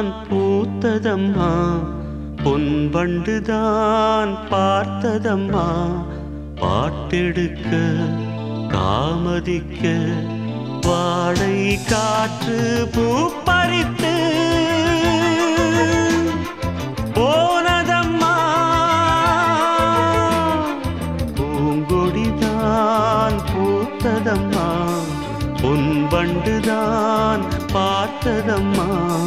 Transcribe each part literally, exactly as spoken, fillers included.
வண்டுதான் பூத்ததம்மா, பொன் வண்டுதான் பார்த்ததம்மா. பாட்டெடுக்க தாமதிக்க வாடை காற்று பூ பறித்து போனதம்மா. பூங்கொடிதான் பூத்ததம்மா, பொன் வண்டுதான் பார்த்ததம்மா.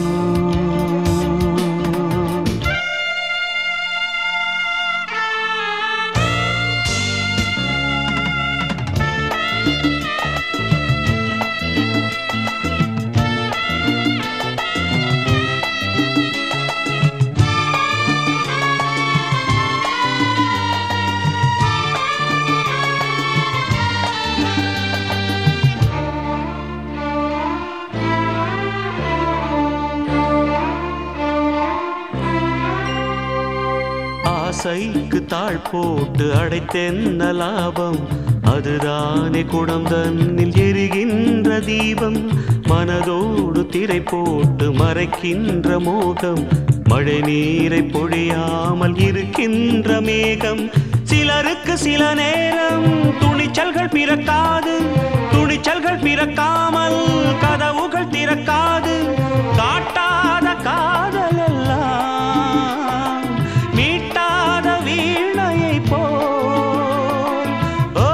ஆசைக்கு தாழ் போட்டு அடைத்தென்ன லாபம், அதுதானே குடம் தன்னில் எரிகின்ற தீபம். மனதோடு திரை போட்டு மறைக்கின்ற மோகம், மழை நீரை பொழியாமல் இருக்கின்ற மேகம். சிலருக்கு சில நேரம் துணிச்சல்கள் பிறக்காது, துணிச்சல்கள் பிறக்காமல் கதவுகள் திறக்காது. காட்டாத காதல் எல்லாம் மீட்டாத வீணையை போல். ஓ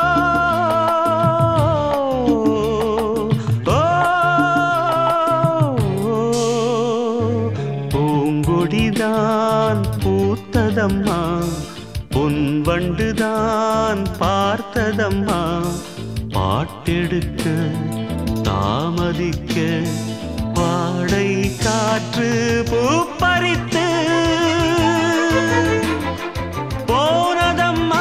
ஓ பூங்கொடிதான் பூத்ததம்மா, பொன் வண்டுதான் பார்த்ததம்மா. பாட்டெடுக்க தாமதிக்க வாடை காற்று பூ பறித்து போனதம்மா.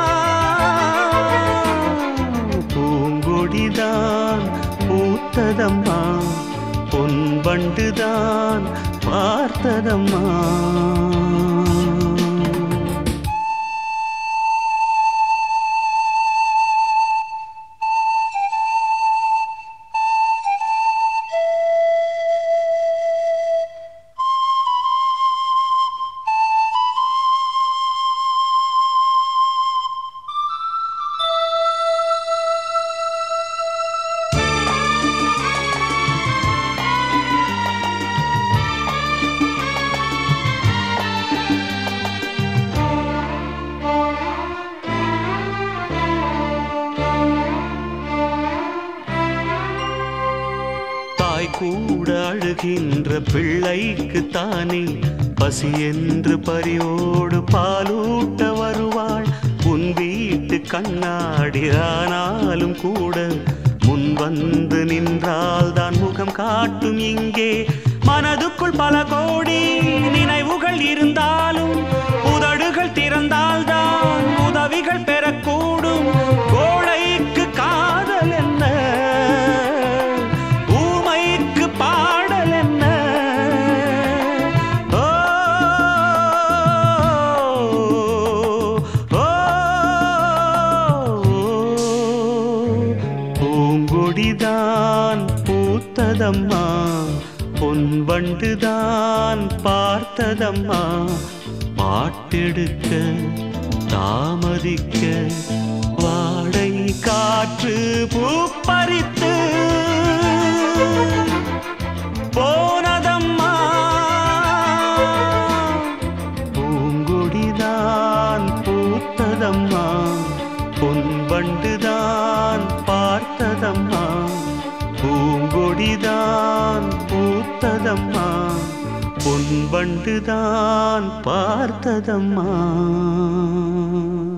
பூங்கொடிதான் பூத்ததம்மா, பொன் வண்டுதான் பார்த்ததம்மா. கூட அழுகின்ற பிள்ளைக்கு தானே பசி என்று பரியோடு பாலூட்ட வருவாள். உன் வீட்டு கண்ணாடி ஆனாலும் கூட முன் வந்து நின்றால் தான் முகம் காட்டும். இங்கே மனதுக்குள் பல கோடி நினைவுகள் இருந்தாலும் உதடுகள் திறந்தால் தான் உதவிகள் பெறக்கூடும். கோழைக்கு காதல் என்ன, ஊமைக்கு பாடல் என்ன. ஓ ஓ பூங்கொடிதான் பூத்ததம்மா, பொன் வண்டுதான் பார்த்ததம்மா. பாட்டெடுக்க தாமதிக்க வாடை காற்று பூ பறித்து போனதம்மா. பூங்கொடிதான் பூத்ததம்மா, பொன் வண்டுதான் பார்த்ததம்மா. பூங்கொடிதான் பூத்ததம்மா, பொன் வண்டுதான் பார்த்ததம்மா.